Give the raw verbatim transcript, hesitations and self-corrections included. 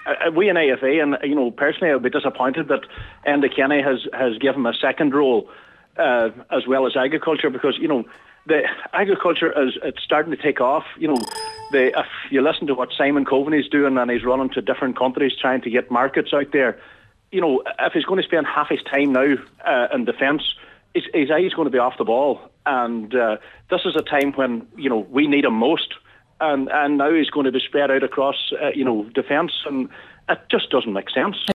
uh, we in A F A, and you know, personally, I would be disappointed that Enda Kenny has has given him a second role uh, as well as agriculture, because you know the agriculture is it's starting to take off. You know, the if you listen to what Simon Coveney's doing, and he's running to different countries trying to get markets out there. You know, if he's going to spend half his time now uh, in defence, his, his eye's going to be off the ball. And uh, this is a time when, you know, we need him most. And, and now he's going to be spread out across, uh, you know, defence. And it just doesn't make sense.